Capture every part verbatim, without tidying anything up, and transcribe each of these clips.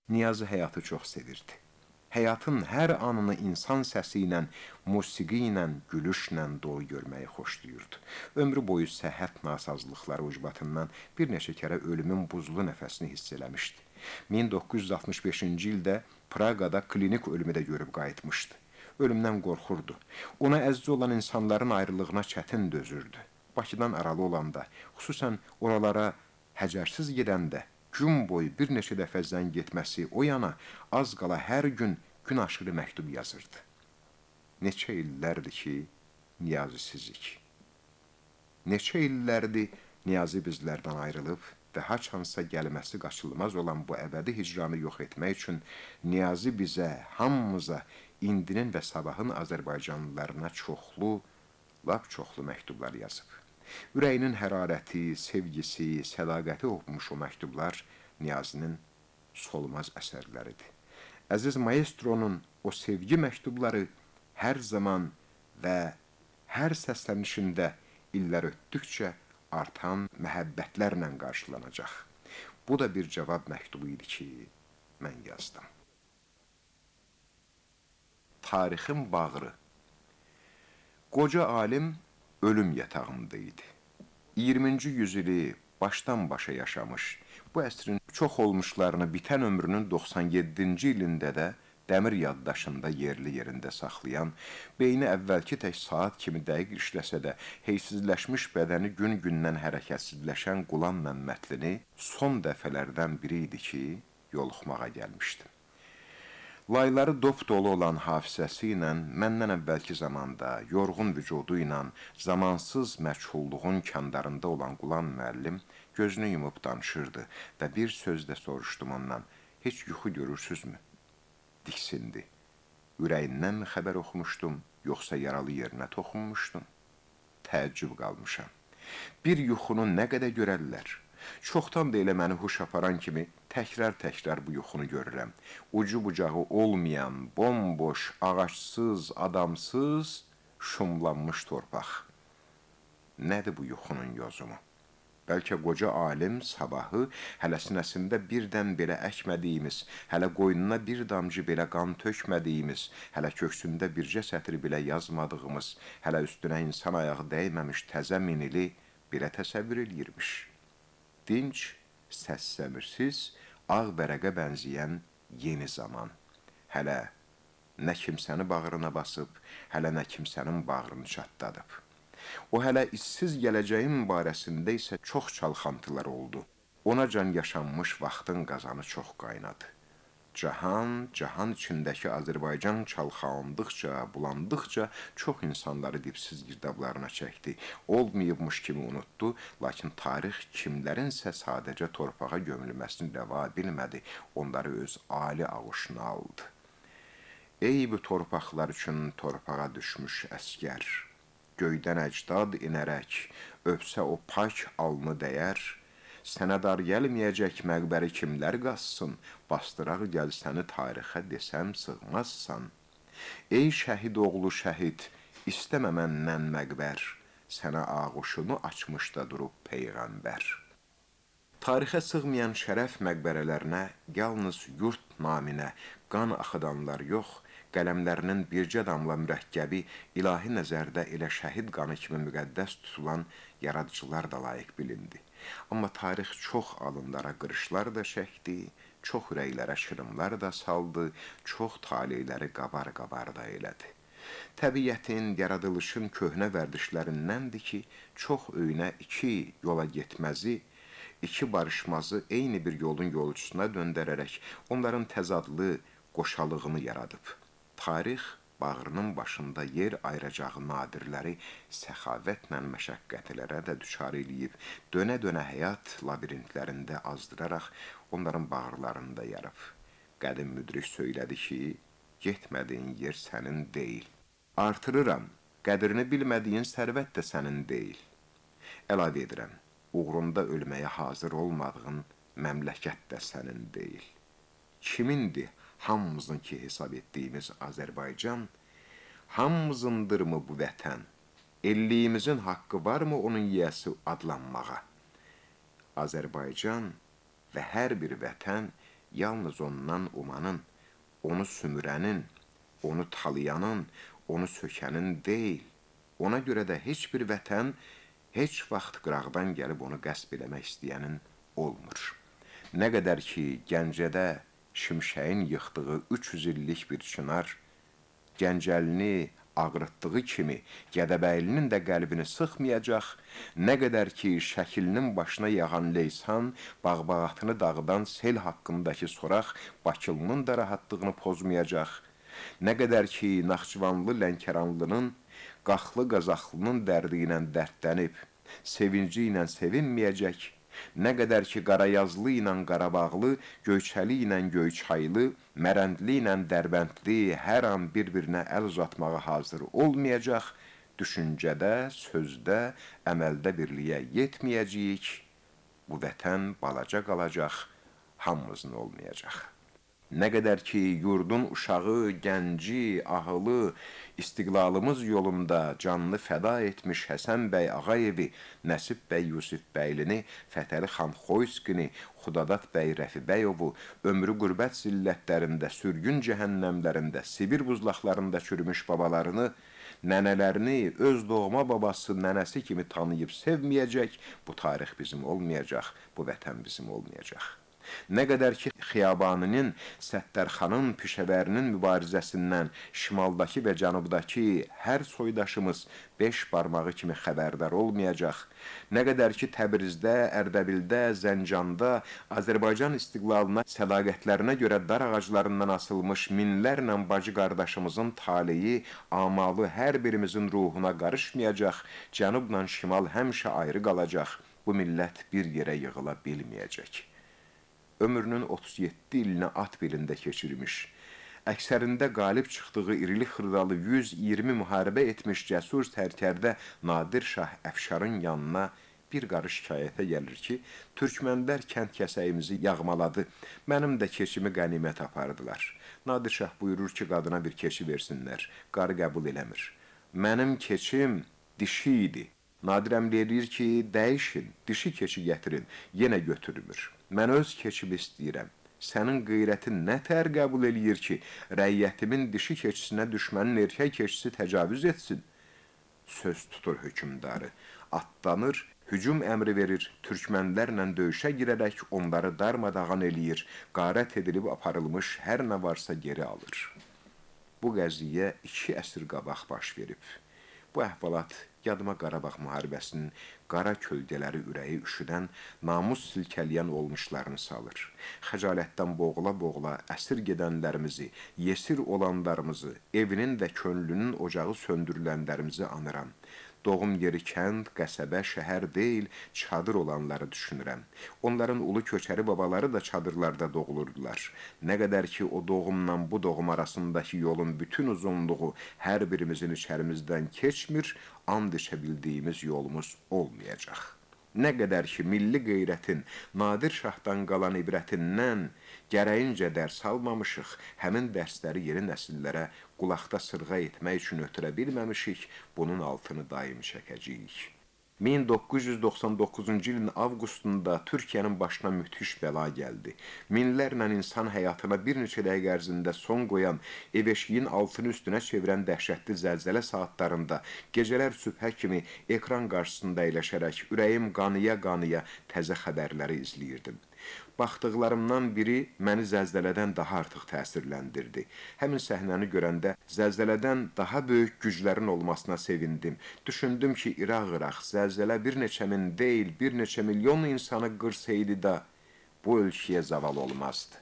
Niyazi həyatı çox sevirdi. Həyatın hər anını insan səsi ilə, musiqi ilə, gülüşlə dolu görməyi xoşlayırdı. Ömrü boyu səhhət nasazlıqları ucbatından bir neçə kərə ölümün buzlu nəfəsini hiss eləmişdi. min doqquz yüz altmış beşinci ildə Praqada klinik ölümü də görüb qayıtmışdı. Ölümdən qorxurdu. Ona əziz olan insanların ayrılığına çətin dözürdü. Bakıdan aralı olanda, xüsusən oralara həcərsiz gedəndə, gün boyu bir neçə dəfə zəng getməsi o yana az qala hər gün gün aşırı məktub yazırdı. Neçə illərdir ki, Niyazisizik. Neçə illərdir Niyazi bizlərdən ayrılıb və haçansa gəlməsi qaçılmaz olan bu əbədi hicranı yox etmək üçün Niyazi bizə, hamımıza, indinin və sabahın Azərbaycanlılarına çoxlu, lap çoxlu məktublar yazıb. Ürəyinin hərarəti, sevgisi, sədaqəti olmuş o məktublar Niyazinin solmaz əsərləridir. Əziz maestronun o sevgi məktubları hər zaman və hər səslənişində illər ötdükcə artan məhəbbətlərlə qarşılanacaq. Bu da bir cavab məktubu idi ki, mən yazdım. Tarixin bağrı. Qoca alim ölüm yatağındaydı. iyirminci yüzyılı başdan başa yaşamış, bu əsrin çox olmuşlarını bitən ömrünün doxsan yeddinci ilində də dəmir yaddaşında yerli yerində saxlayan, beyni əvvəlki tək saat kimi dəqiq işləsə də, heysizləşmiş bədəni gün-gündən hərəkətsizləşən Qulam Məmmədlini son dəfələrdən biri idi ki, yoluxmağa gəlmişdim. Layları dop dolu olan hafizəsi ilə məndən əvvəlki zamanda yorğun vücudu ilə zamansız məchulluğun kəndarında olan Qulam müəllim gözünü yumub danışırdı və bir sözlə soruşdum ondan, heç yuxu görürsüzmü? Diksindi. Ürəyindən mi xəbər oxumuşdum, yoxsa yaralı yerinə toxunmuşdum? Təəccüb qalmışam. Bir yuxunu nə qədər görərlər? Çoxdan da elə məni huş aparan kimi təkrar-təkrar bu yuxunu görürəm. Ucu bucağı olmayan, bomboş, ağaçsız, adamsız, şumlanmış torpaq. Nədir bu yuxunun yozumu? Bəlkə qoca alim sabahı hələ sinəsində birdən belə əkmədiyimiz, hələ qoynuna bir damcı belə qan tökmədiyimiz, hələ köksündə bircə sətri belə yazmadığımız, hələ üstünə insan ayağı dəyməmiş təzə minili belə təsəvvür eləyirmiş. Dinc, səs-səmirsiz, ağ bərəqə bənzəyən yeni zaman. Hələ nə kimsəni bağrına basıb, hələ nə kimsənin bağrını çatdadıb. O hələ işsiz gələcəyin barəsində isə çox çalxantılar oldu. Ona can yaşanmış vaxtın qazanı çox qaynadı. Cahan, cahan içindəki Azərbaycan çalxalandıqca, bulandıqca çox insanları dipsiz girdablarına çəkdi. Olmayıbmış kimi unutdu, lakin tarix kimlərinsə sadəcə torpağa gömülməsini rəva bilmədi, onları öz ali ağuşuna aldı. Ey bu torpaqlar üçün torpağa düşmüş əskər, göydən əcdad inərək, öpsə o pak alnı dəyər, sənə dar gəlməyəcək məqbəri kimlər qassın, bastıraq gəl səni tarixə desəm sığmazsan. Ey şəhid oğlu şəhid, istəmə məndən məqbər, sənə ağuşunu açmış da durub peyğəmbər. Tarixə sığmayan şərəf məqbərələrinə yalnız yurt naminə qan axıdanlar yox, qələmlərinin bircə damla mürəkkəbi ilahi nəzərdə elə şəhid qanı kimi müqəddəs tutulan yaradıcılar da layiq bilindi. Amma tarix çox alınlara qırışlar da çəkdi, çox ürəklərə şırımlar da saldı, çox taleyləri qabar-qabar da elədi. Təbiətin, yaradılışın köhnə vərdişlərindəndir ki, çox öynə iki yola getməzi, iki barışmazı eyni bir yolun yolcusuna döndərərək onların təzadlı qoşalığını yaradıb. Tarix bağrının başında yer ayıracağı nadirləri səxavətlə məşəqqətlərə də düçar eləyib, dönə-dönə həyat labirintlərində azdıraraq onların bağrılarında yarıb. Qədim müdrik söylədi ki, getmədiyin yer sənin deyil. Artırıram, qədrini bilmədiyin sərvət də sənin deyil. Əlavə edirəm, uğrunda ölməyə hazır olmadığın məmləkət də sənin deyil. Kimindir hamımızın ki hesab etdiyimiz Azərbaycan, hamımızındır mı bu vətən? Elliyimizin haqqı varmı onun yiyəsi adlanmağa? Azərbaycan və hər bir vətən yalnız ondan umanın, onu sümürənin, onu talayanın, onu sökənin deyil. Ona görə də heç bir vətən, heç vaxt qıraqdan gəlib onu qəsb eləmək istəyənin olmur. Nə qədər ki, Gəncədə şimşəyin yıxdığı üç yüz illik bir çınar, Gəncəlini ağrıtdığı kimi Gədəbəylinin də qəlbini sıxmayacaq, nə qədər ki, Şəkilinin başına yağan leysan, bağ-bağatını dağıdan sel haqqındakı soraq Bakılının da rahatlığını pozmayacaq, nə qədər ki, Naxçıvanlı Lənkəranlının, Qaxlı Qazaxlının dərdi ilə dərdlənib, sevinci ilə sevinməyəcək, nə qədər ki, Qarayazlı ilə Qarabağlı, Göyçəli ilə Göyçaylı, Mərəndli ilə Dərbəndli hər an bir-birinə əl uzatmağa hazır olmayacaq, düşüncədə, sözdə, əməldə birliyə yetməyəcəyik, bu vətən balaca qalacaq, hamımızın olmayacaq. Nə qədər ki, yurdun uşağı, gənci, ahılı, istiqlalımız yolunda canını fəda etmiş Həsən bəy Ağayevi, Nəsib bəy Yusif bəylini, Fətəli xan Xoyskini, Xudadat bəy Rəfibəyovu, ömrü qürbət zillətlərində, sürgün cəhənnəmlərində, Sibir buzlaqlarında çürümüş babalarını, nənələrini öz doğma babası, nənəsi kimi tanıyıb sevməyəcək, bu tarix bizim olmayacaq, bu vətən bizim olmayacaq. Nə qədər ki, Xiyabaninin, Səttərxanın, Pişəvərinin mübarizəsindən şimaldakı və cənubdakı hər soydaşımız beş barmağı kimi xəbərdar olmayacaq, nə qədər ki, Təbrizdə, Ərdəbildə, Zəncanda, Azərbaycan istiqlalına, sədaqətlərinə görə dar ağaclarından asılmış minlərlə bacı qardaşımızın taleyi, amalı hər birimizin ruhuna qarışmayacaq, cənubla şimal həmişə ayrı qalacaq, bu millət bir yerə yığıla bilməyəcək. Ömrünün otuz yeddi ilini at belində keçirmiş, əksərində qalib çıxdığı irili xırdalı yüz iyirmi müharibə etmiş cəsur sərkərdə Nadir Şah Əfşarın yanına bir qarış şikayətə gəlir ki, türkmənlər kənd kəsəyimizi yağmaladı, mənim də keçimi qənimət apardılar. Nadir Şah buyurur ki, qadına bir keçi versinlər, qarı qəbul eləmir. Mənim keçim dişi idi. Nadir əmr eləyir ki, dəyişin, dişi keçi gətirin, yenə götürmür. Mən öz keçib istəyirəm. Sənin qeyrətin nə tər qəbul eləyir ki, rəyyətimin dişi keçisinə düşmənin erkək keçisi təcavüz etsin? Söz tutur hökümdarı, atlanır, hücum əmri verir, türkmənlərlə döyüşə girərək onları darmadağın eləyir, qarət edilib aparılmış hər nə varsa geri alır. Bu qəziyyə iki əsr qabaq baş verib. Bu əhvalat yadıma Qarabağ müharibəsinin qara kölgələri ürəyi üşüdən, namus silkələyən olmuşlarını salır. Xəcalətdən boğula-boğula əsir gedənlərimizi, yesir olanlarımızı, evinin və könlünün ocağı söndürülənlərimizi anıram. Doğum yeri kənd, qəsəbə, şəhər deyil, çadır olanları düşünürəm. Onların ulu köçəri babaları da çadırlarda doğulurdular. Nə qədər ki, o doğumla bu doğum arasındakı yolun bütün uzunluğu hər birimizin içərimizdən keçmir, and içə bildiyimiz yolumuz olmayacaq. Nə qədər ki, milli qeyrətin, Nadir Şahdan qalan ibrətindən gərəyincə dərs almamışıq, həmin dərsləri yeni nəsillərə qulaqda sırğa etmək üçün ötürə bilməmişik, bunun altını daim çəkəcəyik. min doqquz yüz doxsan doqquzuncu ilin avqustunda Türkiyənin başına müthiş bəla gəldi. Minlərlə insan həyatına bir neçə dəqiqə ərzində son qoyan, ev-eşiyin altını üstünə çevirən dəhşətli zəlzələ saatlarında, gecələr sübhə kimi ekran qarşısında əyləşərək ürəyim qanıya-qanıya təzə xəbərləri izləyirdim. Baxdıqlarımdan biri məni zəlzələdən daha artıq təsirləndirdi. Həmin səhnəni görəndə zəlzələdən daha böyük güclərin olmasına sevindim. Düşündüm ki, İraq-İraq zəlzələ bir neçə min deyil, bir neçə milyon insanı qırsaydı da bu ölkəyə zaval olmazdı.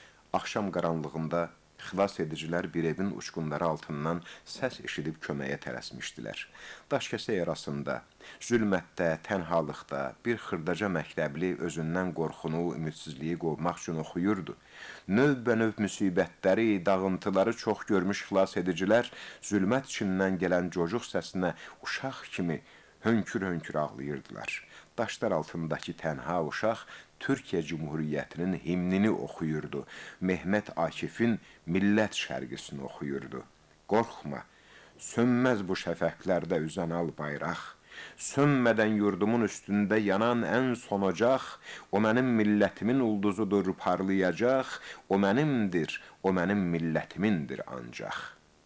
Axşam qaranlığında xilas edicilər bir evin uçqunları altından səs eşidib köməyə tələsmişdilər. Daşkəsək arasında, zülmətdə, tənhalıqda bir xırdaca məktəbli özündən qorxunu, ümidsizliyi qovmaq üçün oxuyurdu. Növbə-növ müsibətləri, dağıntıları çox görmüş xilas edicilər zülmət içindən gələn cocuq səsinə uşaq kimi hönkür-hönkür ağlayırdılar. Daşlar altındakı tənha uşaq Türkiyə Cumhuriyyətinin himnini oxuyurdu. Mehmet Akif'in millət şərqisini oxuyurdu. Qorxma, sönməz bu şəfəqlərdə üzən al bayraq. Sönmədən yurdumun üstündə yanan ən son ocaq, o mənim millətimin ulduzudur, parlayacaq, o mənimdir, o mənim millətimindir ancaq.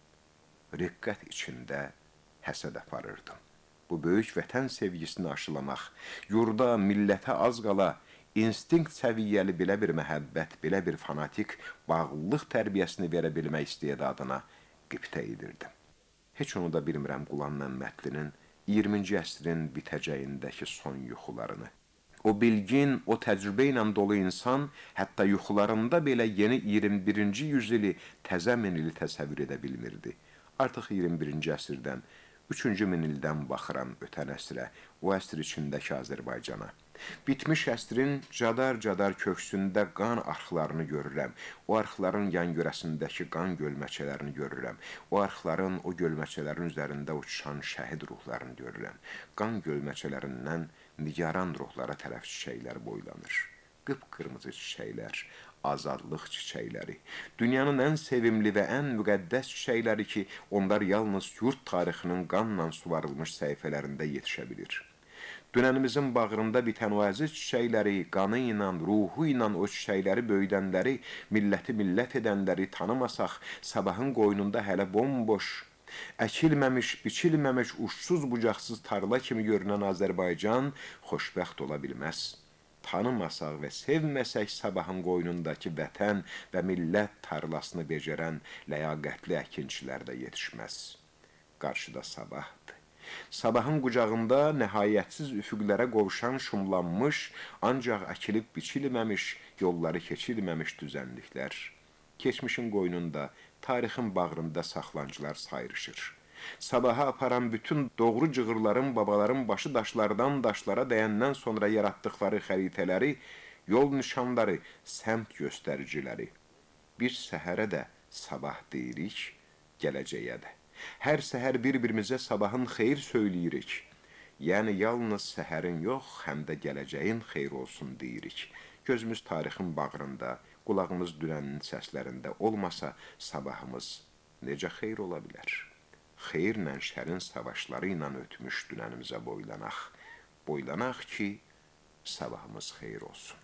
Riqqət içində həsəd aparırdım. Bu böyük vətən sevgisini aşılamaq, yurda, millətə az qala, instinkt səviyyəli belə bir məhəbbət, belə bir fanatik bağlılıq tərbiyəsini verə bilmək istedadına qibtə edirdim. Heç onu da bilmirəm Qulam Məmmədlinin iyirminci əsrin bitəcəyindəki son yuxularını. O bilgin, o təcrübə ilə dolu insan hətta yuxularında belə yeni iyirmi birinci yüzyılı təzə minili təsəvvür edə bilmirdi. Artıq iyirmi birinci əsrdən, üçüncü minildən baxıram ötən əsrə, o əsr içindəki Azərbaycana. Bitmiş əsrin cadar-cadar köksündə qan arxlarını görürəm. O arxların yan-görəsindəki qan gölməçələrini görürəm. O arxların, o gölməçələrin üzərində uçuşan şəhid ruhlarını görürəm. Qan gölməçələrindən nigaran ruhlara tərəf çiçəklər boylanır. Qıpqırmızı çiçəklər, azadlıq çiçəkləri. Dünyanın ən sevimli və ən müqəddəs çiçəkləri ki, onlar yalnız yurt tarixinin qanla suvarılmış səhifələrində yetişə bilir. Dünənimizin bağrında bitən o əziz çiçəkləri, qanı ilə, ruhu ilə o çiçəkləri böyüdənləri, milləti millət edənləri tanımasaq, sabahın qoynunda hələ bomboş, əkilməmiş, biçilməmiş, uçsuz bucaqsız tarla kimi görünən Azərbaycan xoşbəxt ola bilməz. Tanımasaq və sevməsək sabahın qoynundakı vətən və millət tarlasını becərən ləyaqətli əkinçilər də yetişməz. Qarşıda sabahdır. Sabahın qucağında nəhayətsiz üfüqlərə qovuşan şumlanmış, ancaq əkilib biçilməmiş, yolları keçilməmiş düzənliklər. Keçmişin qoynunda, tarixin bağrında saxlancılar sayrışır. Sabaha aparan bütün doğru cığırların, babaların başı daşlardan daşlara dəyəndən sonra yaratdıkları xəritələri, yol nişanları, səmt göstəriciləri. Bir səhərə də sabah deyirik, gələcəyə də. Hər səhər bir-birimizə sabahın xeyir söyləyirik. Yəni, yalnız səhərin yox, həm də gələcəyin xeyir olsun deyirik. Gözümüz tarixin bağrında, qulağımız dünənin səslərində olmasa, sabahımız necə xeyir ola bilər? Xeyirlə şərin savaşları ilə ötmüş dünənimizə boylanaq. Boylanaq ki, sabahımız xeyir olsun.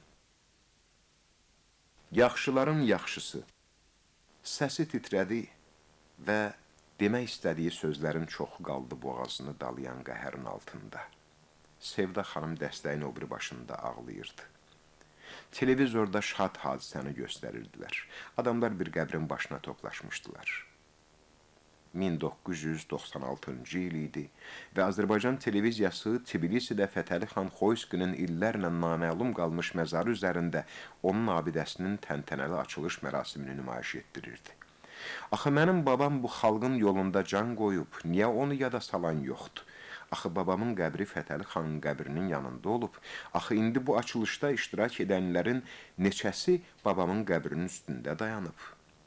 Yaxşıların yaxşısı. Səsi titrədi və demək istədiyi sözlərin çoxu qaldı boğazını dalayan qəhərin altında. Sevda xanım dəstəyin o bir başında ağlayırdı. Televizorda şad hadisəni göstərirdilər. Adamlar bir qəbrin başına toplaşmışdılar. min doqquz yüz doxsan altıncı il idi və Azərbaycan televiziyası Tbilisidə Fətəli xan Xoyskinin illərlə naməlum qalmış məzarı üzərində onun abidəsinin təntənəli açılış mərasimini nümayiş etdirirdi. Axı, mənim babam bu xalqın yolunda can qoyub, niyə onu yada salan yoxdur? Axı, babamın qəbri Fətəli xanın qəbrinin yanında olub, axı, indi bu açılışda iştirak edənlərin neçəsi babamın qəbrinin üstündə dayanıb?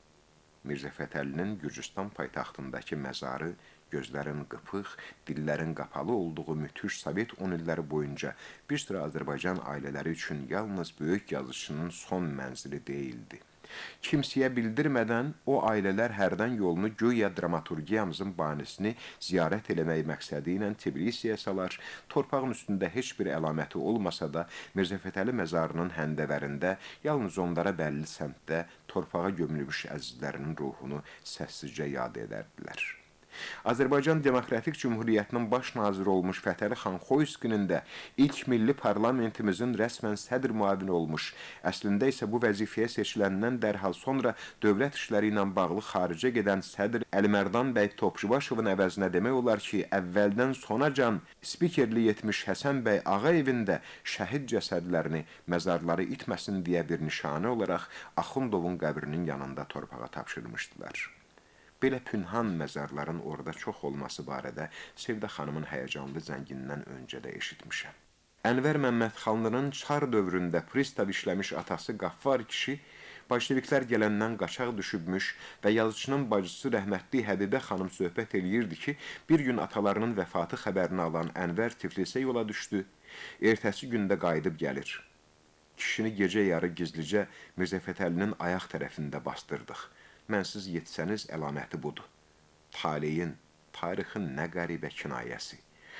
Mirzə Fətəlinin Gürcüstan paytaxtındakı məzarı gözlərin qıpıq, dillərin qapalı olduğu müthiş Sovet on illəri boyunca bir sıra Azərbaycan ailələri üçün yalnız böyük yazıçının son mənzili deyildi. Kimsəyə bildirmədən o ailələr hərdən yolunu güya dramaturgiyamızın banisini ziyarət eləmək məqsədi ilə Tbilisiyə salar, torpağın üstündə heç bir əlaməti olmasa da Mirzə Fətəli məzarının həndəvərində yalnız onlara bəlli səmtdə torpağa gömülmüş əzizlərinin ruhunu səssizcə yad edərdilər. Azərbaycan Demokratik Cümhuriyyətinin baş naziri olmuş Fətəli xan Xoyskinin də ilk milli parlamentimizin rəsmən sədr müavini olmuş, əslində isə bu vəzifəyə seçiləndən dərhal sonra dövlət işləri ilə bağlı xaricə gedən sədr Əlimərdan bəy Topçubaşovun əvəzinə demək olar ki, əvvəldən sonacan spikerlik etmiş Həsən bəy Ağayevin də şəhid cəsədlərini, məzarları itməsin deyə bir nişanə olaraq Axundovun qəbrinin yanında torpağa tapşırmışdılar. Belə pünhan məzarların orada çox olması barədə Sevda xanımın həyəcanlı zəngindən öncə də eşitmişəm. Ənvər Məmmədxanlının Çar dövründə pristav işləmiş atası Qaffar kişi, bolşeviklər gələndən qaçaq düşübmüş və yazıçının bacısı rəhmətli Həbibə xanım söhbət eləyirdi ki, bir gün atalarının vəfatı xəbərini alan Ənvər Tiflisə yola düşdü, ertəsi gündə qayıdıb gəlir. Kişini gecə yarı gizlicə Mirzə Fətəlinin ayaq tərəfində bastırdıq. Mənsiz yetsəniz əlaməti budur. Taleyin, tarixin nə qəribə kinayəsi.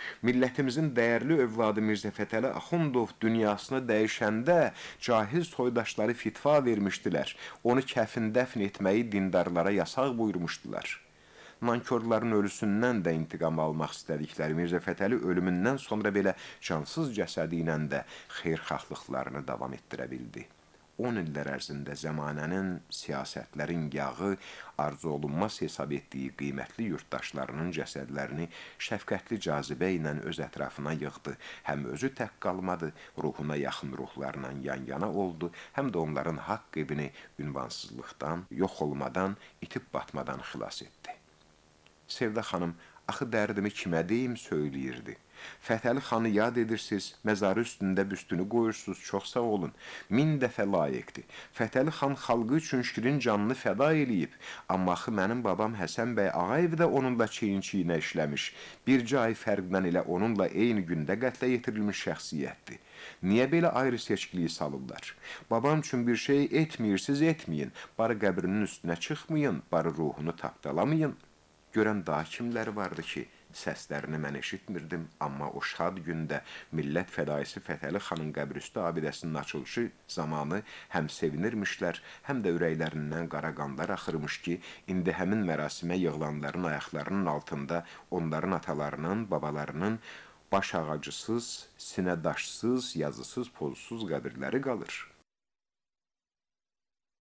Millətimizin dəyərli övladı Mirzə Fətəli Axundov dünyasını dəyişəndə cahil soydaşları fitva vermişdilər. Onu kəfin dəfn etməyi dindarlara yasaq buyurmuşdular. Nankörlərin ölüsündən də intiqam almaq istədikləri Mirzə Fətəli ölümündən sonra belə cansız cəsədi ilə də xeyirxahlıqlarını davam etdirə bildi. on illər ərzində zəmanənin, siyasətlərin yağı, arzu olunmaz hesab etdiyi qiymətli yurttaşlarının cəsədlərini şəfqətli cazibə ilə öz ətrafına yığdı. Həm özü tək qalmadı, ruhuna yaxın ruhlarla yan-yana oldu, həm də onların haqq evini ünvansızlıqdan, yox olmadan, itib batmadan xilas etdi. Sevda xanım, axı dərdimi kimə deyim söyləyirdi. Fətəli xanı yad edirsiniz, məzarı üstündə büstünü qoyursunuz, çox sağ olun. Min dəfə layiqdir. Fətəli xan xalqı üçün şirin canını fəda eləyib. Amma axı mənim babam Həsən bəy Ağayev də onunla çiyin-çiyinə işləmiş. Bircə ay fərqdən elə onunla eyni gündə qətlə yetirilmiş şəxsiyyətdir. Niyə belə ayrı seçkiliyi salıblar? Babam üçün bir şey etmirsiniz, etməyin. Barı qəbrinin üstünə çıxmayın, barı ruhunu tapdalamayın. Görən daha kimləri vardı ki, səslərini mən eşitmirdim, amma o şad gündə millət fədaisi Fətəli xanın qəbrüstü abidəsinin açılışı zamanı həm sevinirmişlər, həm də ürəklərindən qara qanlar axırmış ki, indi həmin mərasimə yığılanların ayaqlarının altında onların atalarının, babalarının baş ağacısız, sinə daşsız, yazısız, pozsuz qəbirləri qalır.